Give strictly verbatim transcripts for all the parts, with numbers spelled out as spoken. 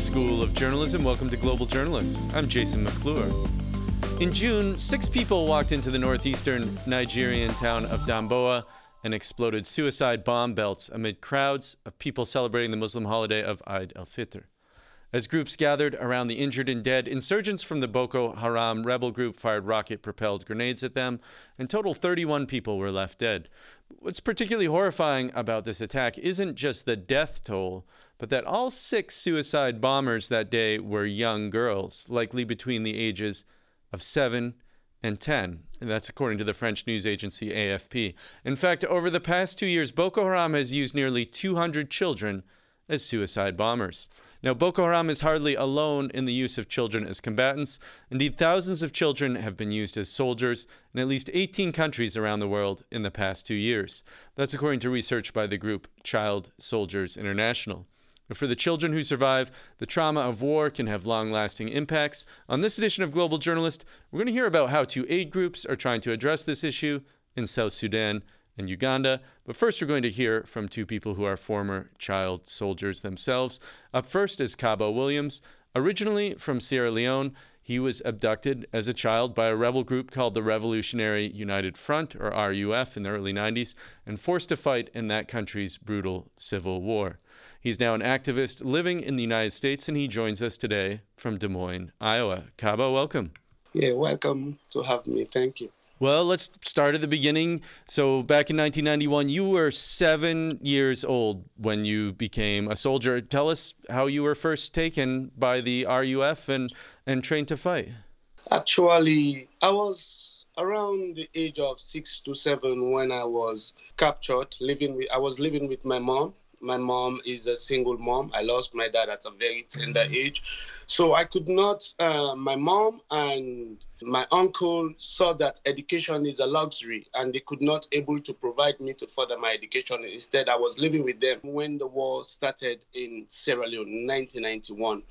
School of Journalism. Welcome to Global Journalist. I'm Jason McClure. In June, six people walked into the northeastern Nigerian town of Damboa and exploded suicide bomb belts amid crowds of people celebrating the Muslim holiday of Eid al-Fitr. As groups gathered around the injured and dead, insurgents from the Boko Haram rebel group fired rocket-propelled grenades at them, and total thirty-one people were left dead. What's particularly horrifying about this attack isn't just the death toll, but that all six suicide bombers that day were young girls, likely between the ages of seven and ten. And that's according to the French news agency A F P. In fact, over the past two years, Boko Haram has used nearly two hundred children as suicide bombers. Now, Boko Haram is hardly alone in the use of children as combatants. Indeed, thousands of children have been used as soldiers in at least eighteen countries around the world in the past two years. That's according to research by the group Child Soldiers International. For the children who survive, the trauma of war can have long-lasting impacts. On this edition of Global Journalist, we're going to hear about how two aid groups are trying to address this issue in South Sudan and Uganda. But first, we're going to hear from two people who are former child soldiers themselves. Up first is Kaba Williams. Originally from Sierra Leone, he was abducted as a child by a rebel group called the Revolutionary United Front, or R U F, in the early nineties, and forced to fight in that country's brutal civil war. He's now an activist living in the United States, and he joins us today from Des Moines, Iowa. Kaba, welcome. Yeah, welcome to have me. Thank you. Well, let's start at the beginning. So back in nineteen ninety-one, you were seven years old when you became a soldier. Tell us how you were first taken by the R U F and, and trained to fight. Actually, I was around the age of six to seven when I was captured. Living with, I was living with my mom. My mom is a single mom. I lost my dad at a very tender age. So I could not, uh, my mom and my uncle saw that education is a luxury and they could not able to provide me to further my education. Instead, I was living with them when the war started in Sierra Leone in nineteen ninety-one.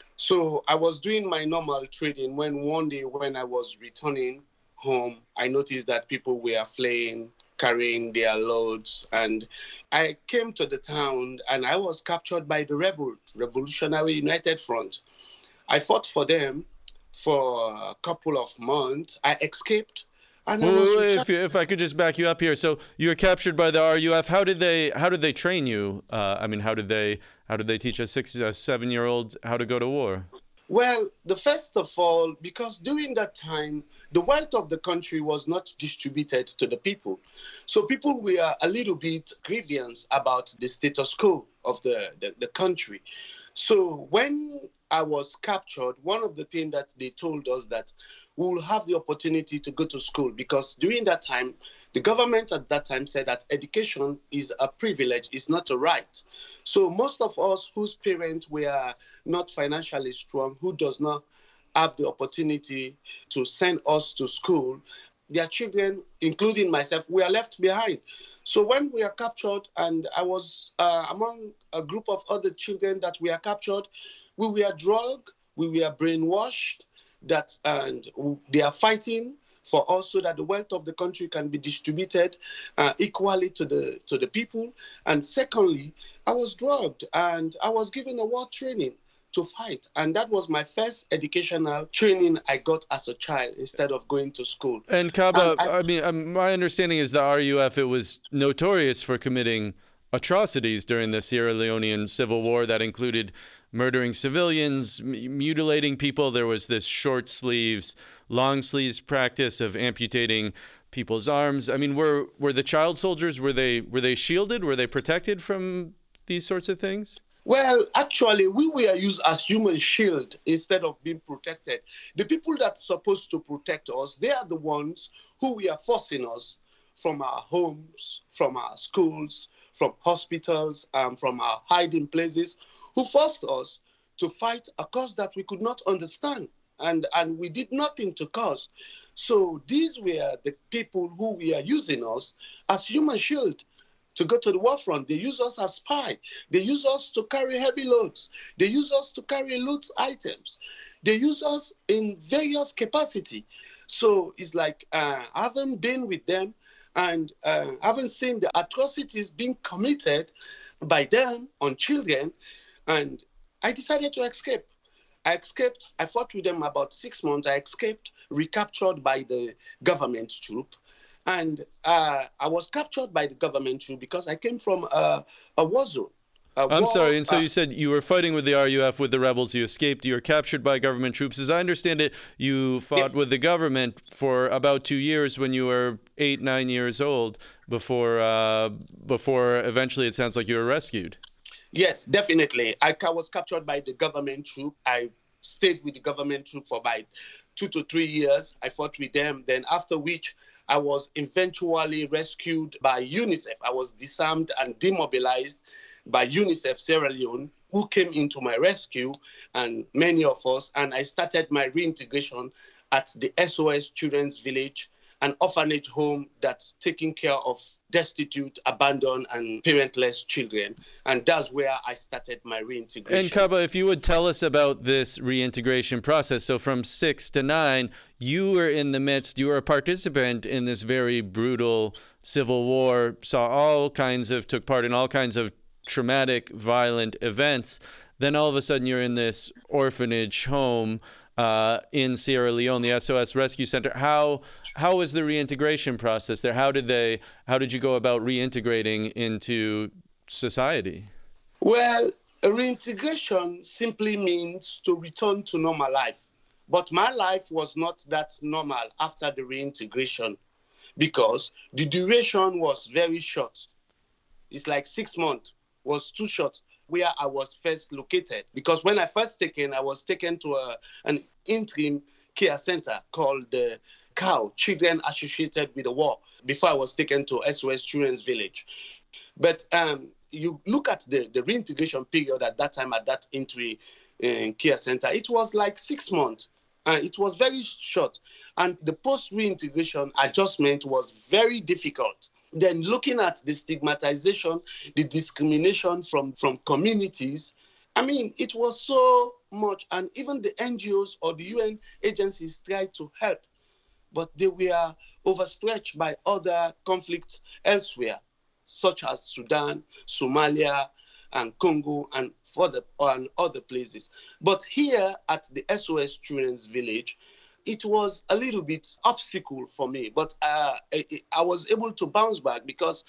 So I was doing my normal trading when one day when I was returning home, I noticed that people were fleeing, carrying their loads. And I came to the town and I was captured by the rebel, Revolutionary United Front. I fought for them for a couple of months. I escaped. And I well, was wait, if, you, if I could just back you up here. So you were captured by the R U F. How did they how did they train you? Uh, I mean, how did they how did they teach a six, a seven-year-old how to go to war? Well, the first of all, because during that time, the wealth of the country was not distributed to the people. So people were a little bit grievous about the status quo of the, the, the country. So when I was captured, one of the things that they told us that we will have the opportunity to go to school, because during that time, the government at that time said that education is a privilege, it's not a right. So most of us whose parents were not financially strong, who does not have the opportunity to send us to school, their children, including myself, were left behind. So when we are captured, and I was uh, among a group of other children that were captured, we were drugged, we were brainwashed, that and they are fighting for us so that the wealth of the country can be distributed uh, equally to the to the people. And secondly, I was drugged and I was given a war training to fight. And that was my first educational training I got as a child instead of going to school. And Kaba, and I, I mean, um, my understanding is the R U F, it was notorious for committing atrocities during the Sierra Leonean Civil War that included murdering civilians, m- mutilating people. There was this short sleeves, long sleeves practice of amputating people's arms. I mean, were were the child soldiers, were they were they shielded? Were they protected from these sorts of things? Well, actually, we were used as human shield instead of being protected. The people that's supposed to protect us, they are the ones who we are forcing us from our homes, from our schools, from hospitals, um, from our hiding places, who forced us to fight a cause that we could not understand. And, and we did nothing to cause. So these were the people who were using us as human shield to go to the war front. They use us as spy. They use us to carry heavy loads. They use us to carry loot items. They use us in various capacity. So it's like uh, I haven't been with them and uh, haven't seen the atrocities being committed by them on children. And I decided to escape. I escaped. I fought with them about six months. I escaped, recaptured by the government troop. And uh, I was captured by the government troop because I came from a, a war zone. A I'm war, sorry. And so uh, you said you were fighting with the R U F, with the rebels. You escaped. You were captured by government troops. As I understand it, you fought Yeah. with the government for about two years when you were eight, nine years old before, uh, before eventually it sounds like you were rescued. Yes, definitely. I ca- was captured by the government troop. I stayed with the government troop for about two to three years. I fought with them. Then after which I was eventually rescued by UNICEF. I was disarmed and demobilized by UNICEF Sierra Leone, who came into my rescue, and many of us. And I started my reintegration at the S O S Children's Village, an orphanage home that's taking care of destitute, abandoned, and parentless children. And that's where I started my reintegration. And Kaba, if you would tell us about this reintegration process. So from six to nine, you were in the midst, you were a participant in this very brutal civil war, saw all kinds of, took part in all kinds of traumatic, violent events. Then all of a sudden you're in this orphanage home uh, in Sierra Leone, the S O S Rescue Center. How how was the reintegration process there? How did they? How did you go about reintegrating into society? Well, reintegration simply means to return to normal life. But my life was not that normal after the reintegration because the duration was very short. It's like six months was too short where I was first located. Because when I first taken, I was taken to a, an interim care center called the C A W, Children Associated with the War, before I was taken to S O S Children's Village. But um, you look at the, the reintegration period at that time at that interim uh, care center, it was like six months. Uh, it was very short. And the post-reintegration adjustment was very difficult. Then looking at the stigmatization, the discrimination from, from communities, I mean, it was so much. And even the N G Os or the U N agencies tried to help, but they were overstretched by other conflicts elsewhere, such as Sudan, Somalia, and Congo, and other, and other places. But here at the S O S Children's Village, it was a little bit obstacle for me, but uh, I, I was able to bounce back because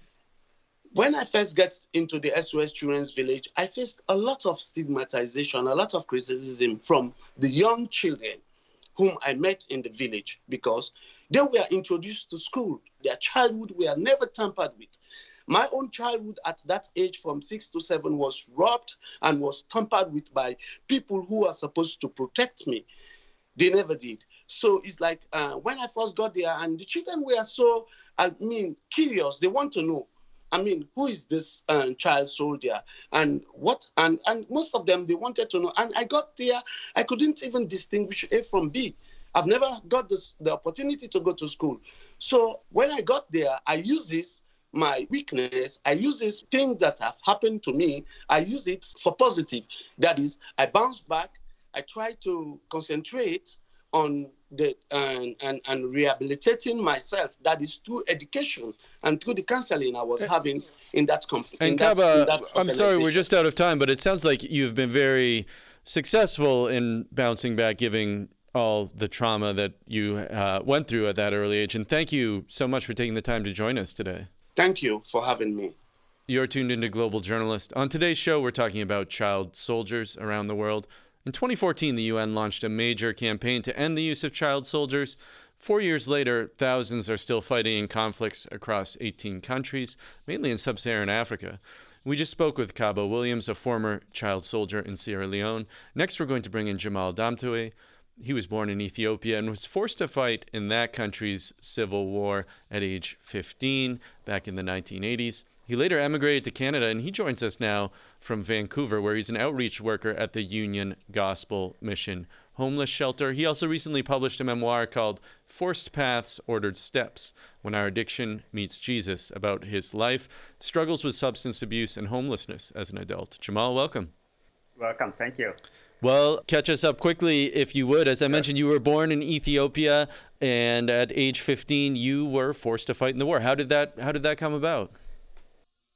when I first got into the S O S Children's Village, I faced a lot of stigmatization, a lot of criticism from the young children whom I met in the village because they were introduced to school. Their childhood were never tampered with. My own childhood at that age from six to seven was robbed and was tampered with by people who are supposed to protect me. They never did. So it's like uh, when I first got there and the children were so, I mean, curious. They want to know, I mean, who is this uh, child soldier and what? And, and most of them, they wanted to know. And I got there, I couldn't even distinguish A from B. I've never got this, the opportunity to go to school. So when I got there, I used this, my weakness, I use this thing that have happened to me, I use it for positive. That is, I bounce back, I try to concentrate on the and, and, and rehabilitating myself. That is through education and through the counseling I was having in that company. And Kaba, I'm sorry, we're just out of time, but it sounds like you've been very successful in bouncing back, giving all the trauma that you uh, went through at that early age. And thank you so much for taking the time to join us today. Thank you for having me. You're tuned into Global Journalist. On today's show, we're talking about child soldiers around the world. In twenty fourteen, the U N launched a major campaign to end the use of child soldiers. Four years later, thousands are still fighting in conflicts across eighteen countries, mainly in sub-Saharan Africa. We just spoke with Kaba Williams, a former child soldier in Sierra Leone. Next, we're going to bring in Jamal Damtoe. He was born in Ethiopia and was forced to fight in that country's civil war at age fifteen back in the nineteen eighties. He later emigrated to Canada, and he joins us now from Vancouver, where he's an outreach worker at the Union Gospel Mission Homeless Shelter. He also recently published a memoir called Forced Paths, Ordered Steps, When Our Addiction Meets Jesus, about his life, struggles with substance abuse, and homelessness as an adult. Jamal, welcome. Welcome. Thank you. Well, catch us up quickly, if you would. As I mentioned, you were born in Ethiopia, and at age fifteen, you were forced to fight in the war. How did that, how did that come about?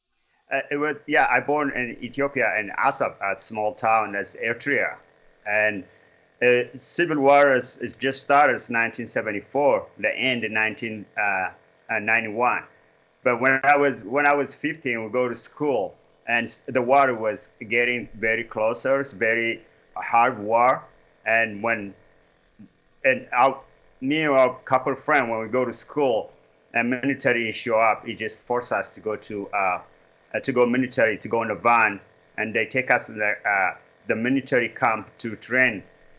Uh, it was, yeah, I born in Ethiopia in Asab, a small town that's Eritrea. And uh, civil war is, is just started in nineteen seventy-four, the end in nineteen ninety-one. But when I was when I was fifteen, we go to school, and the war was getting very closer. It's very hard war. And when and our, me and our couple of friends, when we go to school, and military show up, it just forced us to go to uh, uh, to go military, to go in a van, and they take us to the, uh, the military camp to train.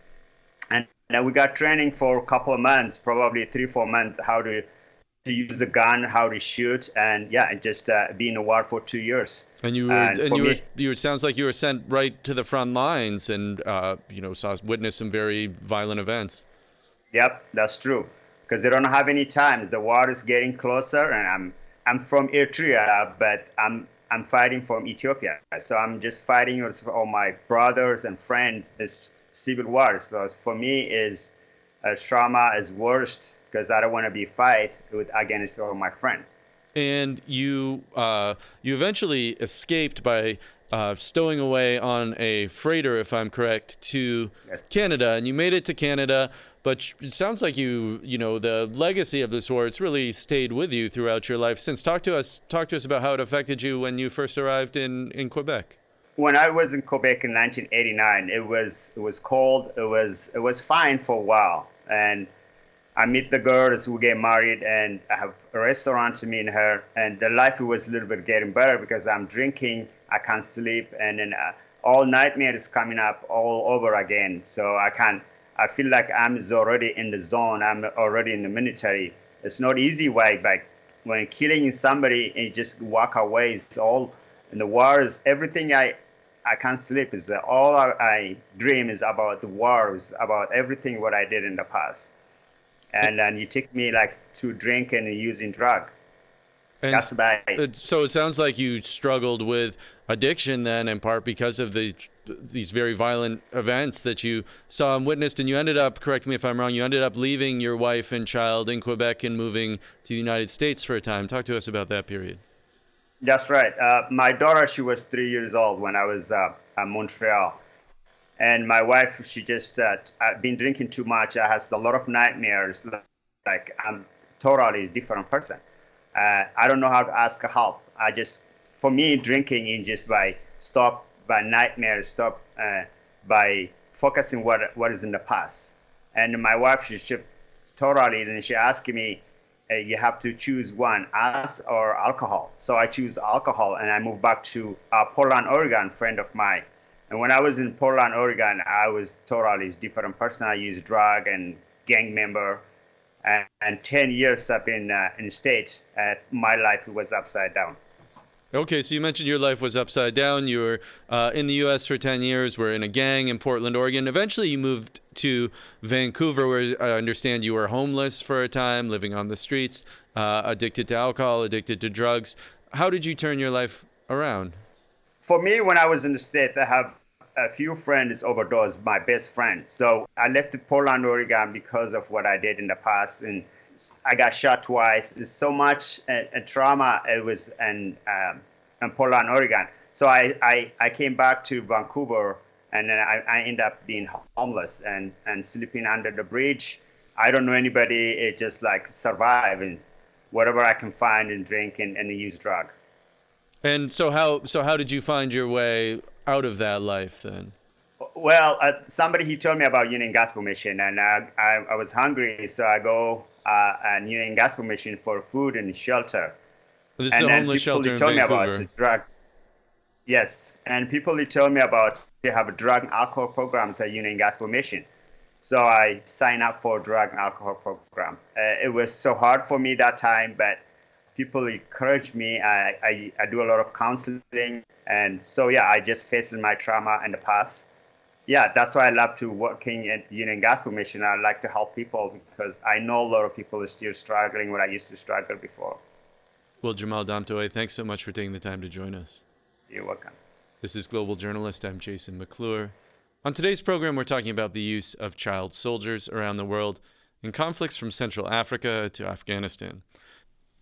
And then we got training for a couple of months, probably three, four months, how to to use the gun, how to shoot, and yeah, and just uh, be in the war for two years. And you were, and, and you me, were, you were, sounds like you were sent right to the front lines, and uh, you know, saw witnessed some very violent events. Yep, that's true. Because they don't have any time. The war is getting closer, and I'm I'm from Eritrea, but I'm I'm fighting from Ethiopia. So I'm just fighting with all my brothers and friends. This civil war. So for me, is uh, trauma is worst because I don't want to be fight with against all my friends. And you uh, you eventually escaped by uh, stowing away on a freighter, if I'm correct, to Yes. Canada, and you made it to Canada. But it sounds like you, you know, the legacy of this war, it's really stayed with you throughout your life since. Talk to us, talk to us about how it affected you when you first arrived in, in Quebec. When I was in Quebec in nineteen eighty-nine, it was it was cold. It was it was fine for a while, and I meet the girls, we get married, and I have a restaurant to me and her, and the life was a little bit getting better because I'm drinking, I can't sleep, and then uh, all nightmares coming up all over again. So I can't. I feel like I'm already in the zone. I'm already in the military. It's not easy way, but when killing somebody and you just walk away, it's all in the wars. Everything I, I can't sleep. Is that all I, I dream is about the wars, about everything what I did in the past. And then you take me like to drink and using drug. And That's bad. It, so it sounds like you struggled with addiction then, in part because of the these very violent events that you saw and witnessed, and you ended up, correct me if I'm wrong, you ended up leaving your wife and child in Quebec and moving to the United States for a time. Talk to us about that period. That's right. Uh, my daughter, she was three years old when I was uh, in Montreal. And my wife, she just, uh, I've been drinking too much. I have a lot of nightmares. Like I'm totally different person. Uh, I don't know how to ask for help. I just, for me, drinking is just by stop by nightmares, stop uh, by focusing what what is in the past. And my wife, she, she totally, and she asked me, uh, you have to choose one, us or alcohol. So I choose alcohol, and I moved back to uh, Portland, Oregon, friend of mine. And when I was in Portland, Oregon, I was totally different person. I used drug and gang member. And, and ten years I've been uh, in the States. Uh, my life was upside down. Okay, so you mentioned your life was upside down. You were uh, in the U S for ten years, were in a gang in Portland, Oregon. Eventually you moved to Vancouver, where I understand you were homeless for a time, living on the streets, uh, addicted to alcohol, addicted to drugs. How did you turn your life around? For me, when I was in the States, I have a few friends overdosed, my best friend. So I left Portland, Oregon because of what I did in the past. And I got shot twice. It's so much a, a trauma it was in, um, in Portland, Oregon. So I, I, I came back to Vancouver, and then I, I ended up being homeless and, and sleeping under the bridge. I don't know anybody. It just like survive and whatever I can find and drink and, and use drug. And so how so how did you find your way out of that life then? Well, uh, somebody he told me about Union Gospel Mission, and uh, I, I was hungry, so I go uh, and Union Gospel Mission for food and shelter. This and is a homeless shelter in told Vancouver. Me about the drug. Yes, and people they told me about they have a drug and alcohol program at Union Gospel Mission. So I signed up for a drug and alcohol program. Uh, it was so hard for me that time, but people encouraged me. I, I, I do a lot of counseling, and so yeah, I just faced my trauma in the past. Yeah, that's why I love to working at Union Gospel Mission. I like to help people because I know a lot of people are still struggling what I used to struggle before. Well, Jamal Damtoe, thanks so much for taking the time to join us. You're welcome. This is Global Journalist. I'm Jason McClure. On today's program, we're talking about the use of child soldiers around the world in conflicts from Central Africa to Afghanistan.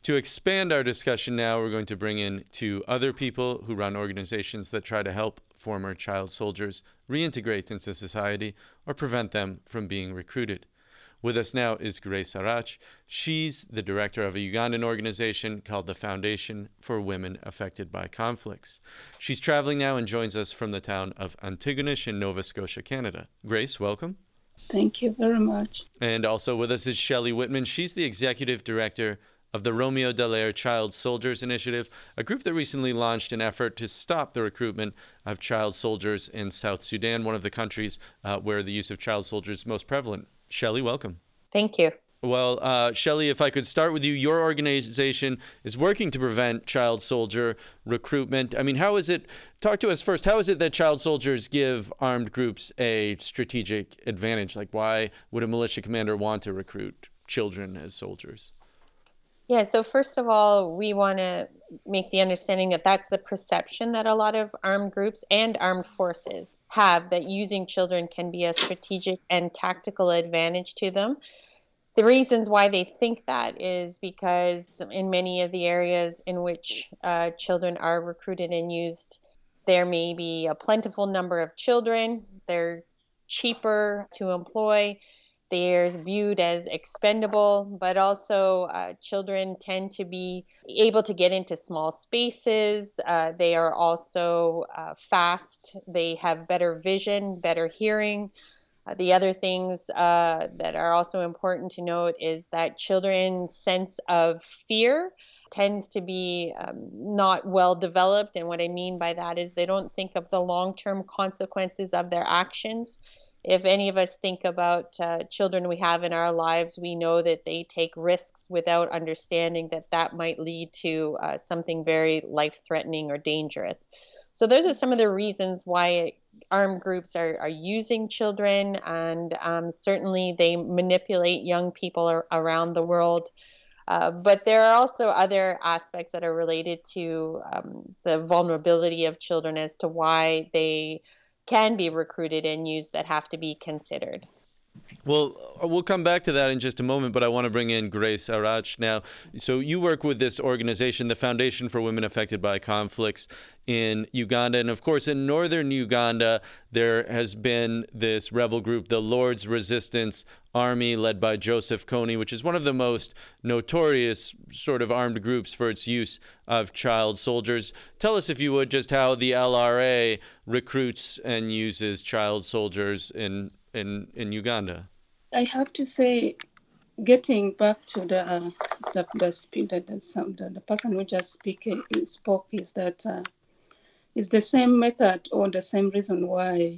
To expand our discussion now, we're going to bring in two other people who run organizations that try to help former child soldiers reintegrate into society or prevent them from being recruited. With us now is Grace Arach. She's the director of a Ugandan organization called the Foundation for Women Affected by Conflicts. She's traveling now and joins us from the town of Antigonish in Nova Scotia, Canada. Grace, welcome. Thank you very much. And also with us is Shelley Whitman. She's the executive director of the Romeo Dallaire Child Soldiers Initiative, a group that recently launched an effort to stop the recruitment of child soldiers in South Sudan, one of the countries uh, where the use of child soldiers is most prevalent. Shelley, welcome. Thank you. Well, uh, Shelley, if I could start with you, your organization is working to prevent child soldier recruitment. I mean, how is it, talk to us first, how is it that child soldiers give armed groups a strategic advantage? Like, why would a militia commander want to recruit children as soldiers? Yeah, so first of all, we want to make the understanding that that's the perception that a lot of armed groups and armed forces have, that using children can be a strategic and tactical advantage to them. The reasons why they think that is because in many of the areas in which uh, children are recruited and used, there may be a plentiful number of children. They're cheaper to employ. They're viewed as expendable, but also uh, children tend to be able to get into small spaces. Uh, they are also uh, fast. They have better vision, better hearing. Uh, the other things uh, that are also important to note is that children's sense of fear tends to be um, not well developed. And what I mean by that is they don't think of the long-term consequences of their actions. If any of us think about uh, children we have in our lives, we know that they take risks without understanding that that might lead to uh, something very life-threatening or dangerous. So those are some of the reasons why armed groups are, are using children, and um, certainly they manipulate young people ar- around the world. Uh, but there are also other aspects that are related to um, the vulnerability of children as to why they can be recruited and used that have to be considered. Well, we'll come back to that in just a moment, but I want to bring in Grace Arach now. So you work with this organization, the Foundation for Women Affected by Conflicts in Uganda. And of course, in northern Uganda, there has been this rebel group, the Lord's Resistance Army, led by Joseph Kony, which is one of the most notorious sort of armed groups for its use of child soldiers. Tell us, if you would, just how the L R A recruits and uses child soldiers in in, in Uganda. I have to say, getting back to the uh, the, the, the, the, the person who just speak, spoke is that uh, it's the same method or the same reason why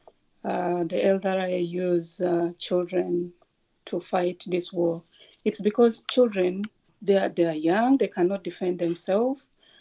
uh, the L R A use uh, children to fight this war. It's because children, they are, they are young, they cannot defend themselves.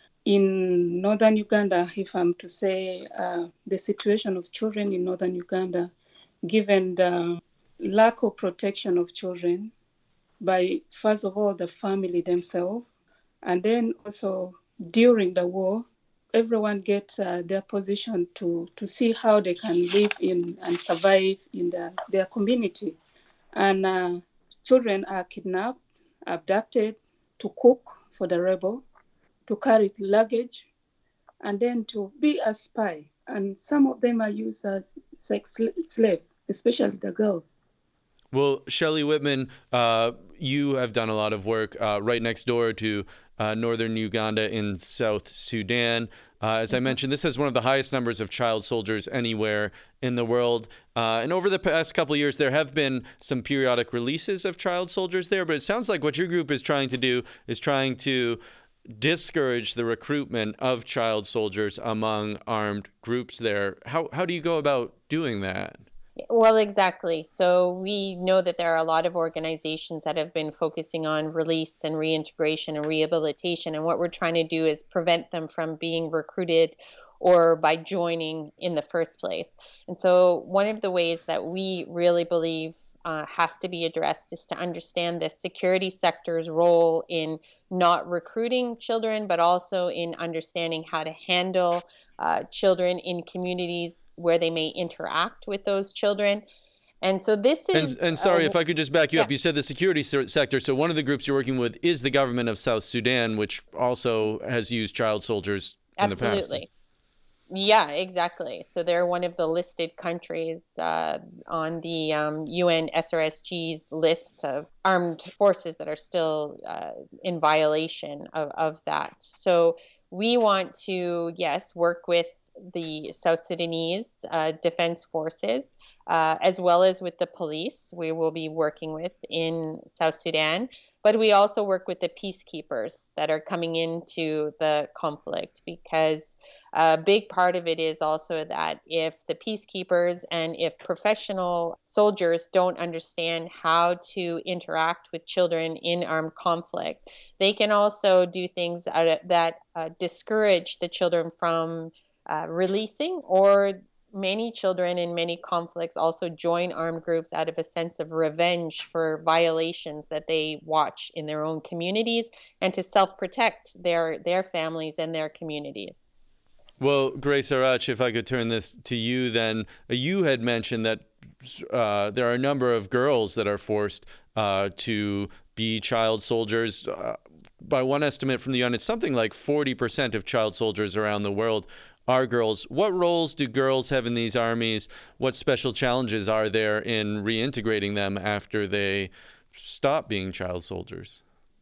In northern Uganda, if I'm to say uh, the situation of children in northern Uganda, given the lack of protection of children by, first of all, the family themselves, and then also during the war, everyone gets uh, their position to, to see how they can live in and survive in the, their community. And uh, children are kidnapped, abducted, to cook for the rebel, to carry luggage, and then to be a spy. And some of them are used as sex slaves, especially the girls. Well, Shelley Whitman, uh, you have done a lot of work uh, right next door to uh, northern Uganda in South Sudan. Uh, as I mentioned, this has one of the highest numbers of child soldiers anywhere in the world. Uh, and over the past couple of years, there have been some periodic releases of child soldiers there. But it sounds like what your group is trying to do is trying to discourage the recruitment of child soldiers among armed groups there. How how do you go about doing that? Well, exactly. So we know that there are a lot of organizations that have been focusing on release and reintegration and rehabilitation. And what we're trying to do is prevent them from being recruited or by joining in the first place. And so one of the ways that we really believe Uh, has to be addressed is to understand the security sector's role in not recruiting children, but also in understanding how to handle uh, children in communities where they may interact with those children. And so this is... And, and sorry, uh, if I could just back you yeah. up. You said the security se- sector. So one of the groups you're working with is the government of South Sudan, which also has used child soldiers in the past. Absolutely. Yeah, exactly. So they're one of the listed countries uh, on the um, U N S R S G's list of armed forces that are still uh, in violation of, of that. So we want to, yes, work with the South Sudanese uh, Defense Forces, uh, as well as with the police we will be working with in South Sudan. But we also work with the peacekeepers that are coming into the conflict, because a big part of it is also that if the peacekeepers and if professional soldiers don't understand how to interact with children in armed conflict, they can also do things that uh, discourage the children from uh, releasing, or many children in many conflicts also join armed groups out of a sense of revenge for violations that they watch in their own communities and to self-protect their, their families and their communities. Well, Grace Arach, if I could turn this to you then, you had mentioned that uh, there are a number of girls that are forced uh, to be child soldiers. Uh, by one estimate from the U N, it's something like forty percent of child soldiers around the world are girls. What roles do girls have in these armies? What special challenges are there in reintegrating them after they stop being child soldiers?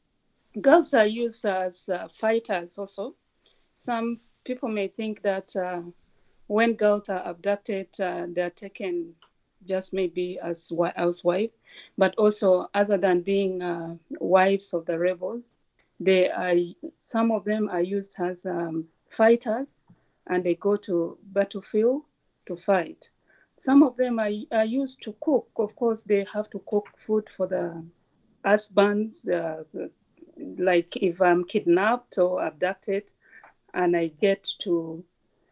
Girls are used as uh, fighters also. Some people may think that uh, when girls are abducted, uh, they're taken just maybe as housewives, but also other than being uh, wives of the rebels, they are, some of them are used as um, fighters, and they go to battlefield to fight. Some of them are, are used to cook. Of course, they have to cook food for the husbands. Uh, like if I'm kidnapped or abducted, and I get to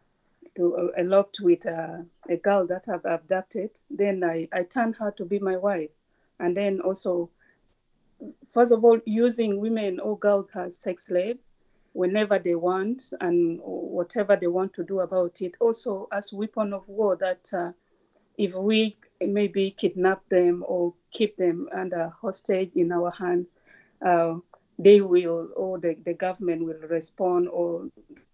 to uh, elope with uh, a girl that I've abducted, then I, I turn her to be my wife. And then also, first of all, using women or girls as sex slaves whenever they want and whatever they want to do about it. Also as weapon of war, that uh, if we maybe kidnap them or keep them under hostage in our hands, uh, they will, or the, the government will respond or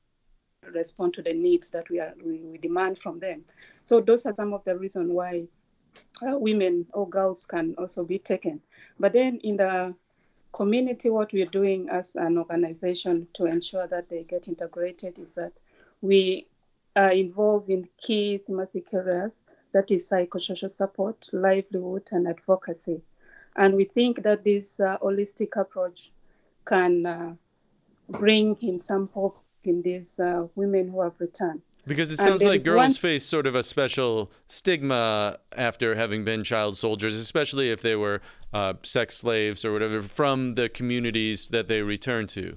respond to the needs that we are we, we demand from them. So those are some of the reasons why uh, women or girls can also be taken. But then in the community, what we're doing as an organization to ensure that they get integrated is that we are involved in key thematic areas, that is psychosocial support, livelihood, and advocacy. And we think that this uh, holistic approach can uh, bring in some hope in these uh, women who have returned. Because it sounds like girls one... face sort of a special stigma after having been child soldiers, especially if they were uh, sex slaves or whatever, from the communities that they return to.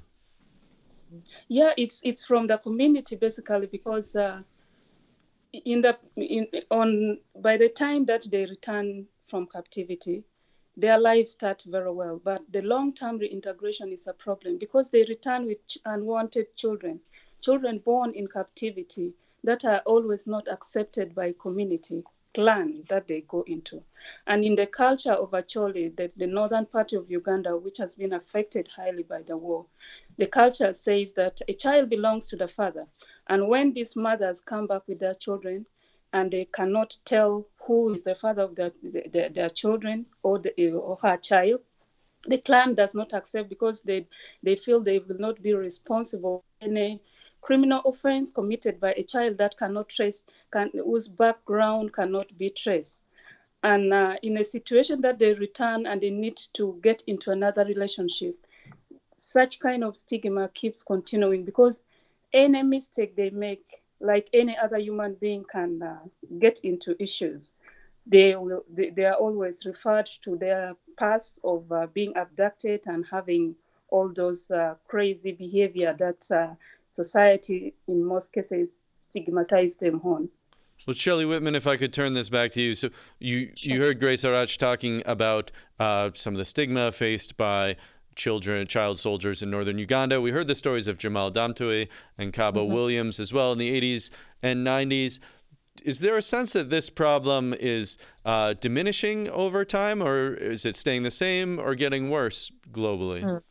Yeah, it's it's from the community basically, because uh, in the in on by the time that they return from captivity, their lives start very well. But the long-term reintegration is a problem, because they return with unwanted children, children born in captivity that are always not accepted by community, clan that they go into. And in the culture of Acholi, the, the northern part of Uganda, which has been affected highly by the war, the culture says that a child belongs to the father. And when these mothers come back with their children, and they cannot tell who is the father of their, their, their children or, the, or her child, the clan does not accept, because they, they feel they will not be responsible for any criminal offense committed by a child that cannot trace, can, whose background cannot be traced. And uh, in a situation that they return and they need to get into another relationship, such kind of stigma keeps continuing, because any mistake they make, like any other human being can uh, get into issues. They will. They, they are always referred to their past of uh, being abducted and having all those uh, crazy behavior that uh, society, in most cases, stigmatized them on. Well, Shelley Whitman, if I could turn this back to you. So you, sure. you heard Grace Arach talking about uh, some of the stigma faced by children, child soldiers in northern Uganda. We heard the stories of Jamal Damtoe and Cabo mm-hmm. Williams as well in the eighties and nineties. is there a sense that this problem is uh, diminishing over time, or is it staying the same or getting worse globally? Mm.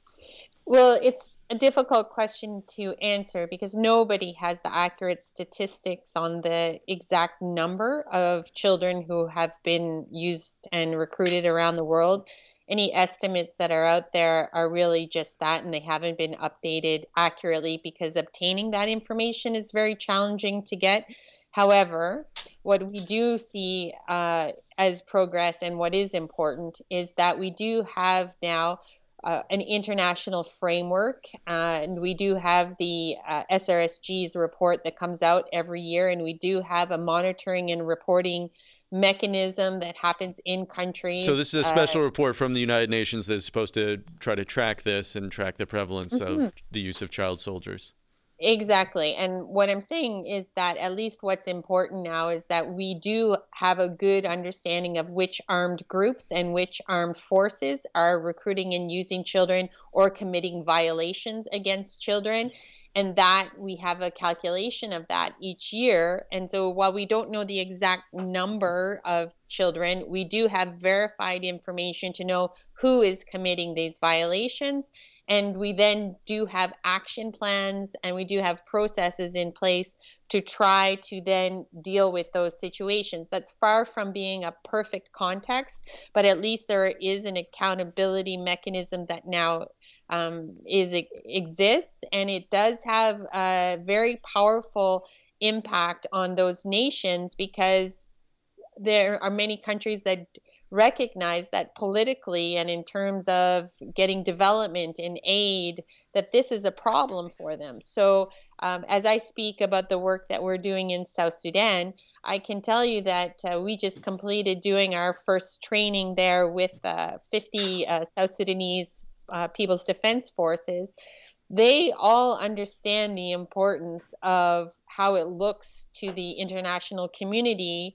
Well, it's a difficult question to answer because nobody has the accurate statistics on the exact number of children who have been used and recruited around the world. Any estimates that are out there are really just that, and they haven't been updated accurately because obtaining that information is very challenging to get. However, what we do see uh, as progress and what is important is that we do have now uh, an international framework, uh, and we do have the uh, S R S G's report that comes out every year, and we do have a monitoring and reporting mechanism that happens in countries. So this is a special uh, report from the United Nations that is supposed to try to track this and track the prevalence mm-hmm. of the use of child soldiers. Exactly. And what I'm saying is that at least what's important now is that we do have a good understanding of which armed groups and which armed forces are recruiting and using children or committing violations against children. And that we have a calculation of that each year. And so while we don't know the exact number of children, we do have verified information to know who is committing these violations. And we then do have action plans and we do have processes in place to try to then deal with those situations. That's far from being a perfect context, but at least there is an accountability mechanism that now um, is exists, and it does have a very powerful impact on those nations because there are many countries that recognize that politically and in terms of getting development and aid, that this is a problem for them. So um, as I speak about the work that we're doing in South Sudan, I can tell you that uh, we just completed doing our first training there with uh, fifty uh, South Sudanese uh, People's Defense Forces. They all understand the importance of how it looks to the international community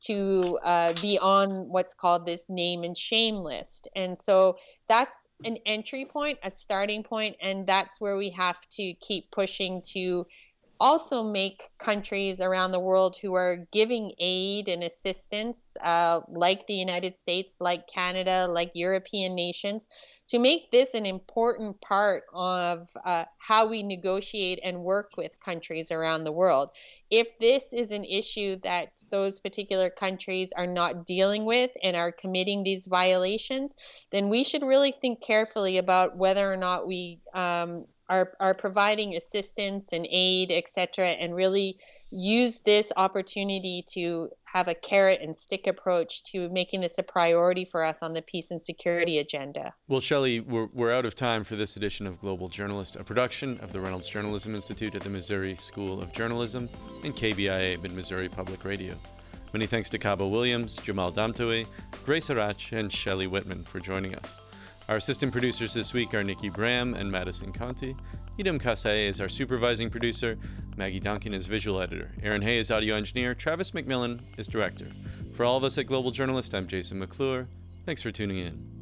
to uh, be on what's called this name and shame list. And so that's an entry point, a starting point, and that's where we have to keep pushing to also make countries around the world who are giving aid and assistance, uh, like the United States, like Canada, like European nations, to make this an important part of uh, how we negotiate and work with countries around the world. If this is an issue that those particular countries are not dealing with and are committing these violations, then we should really think carefully about whether or not we um, are, are providing assistance and aid, et cetera, and really use this opportunity to have a carrot and stick approach to making this a priority for us on the peace and security agenda. Well, Shelley, we're, we're out of time for this edition of Global Journalist, a production of the Reynolds Journalism Institute at the Missouri School of Journalism and K B I A Mid-Missouri Public Radio. Many thanks to Cabo Williams, Jamal Damtoui, Grace Arach, and Shelley Whitman for joining us. Our assistant producers this week are Nikki Bram and Madison Conti. Idem Kasei is our supervising producer. Maggie Duncan is visual editor. Aaron Hay is audio engineer. Travis McMillan is director. For all of us at Global Journalist, I'm Jason McClure. Thanks for tuning in.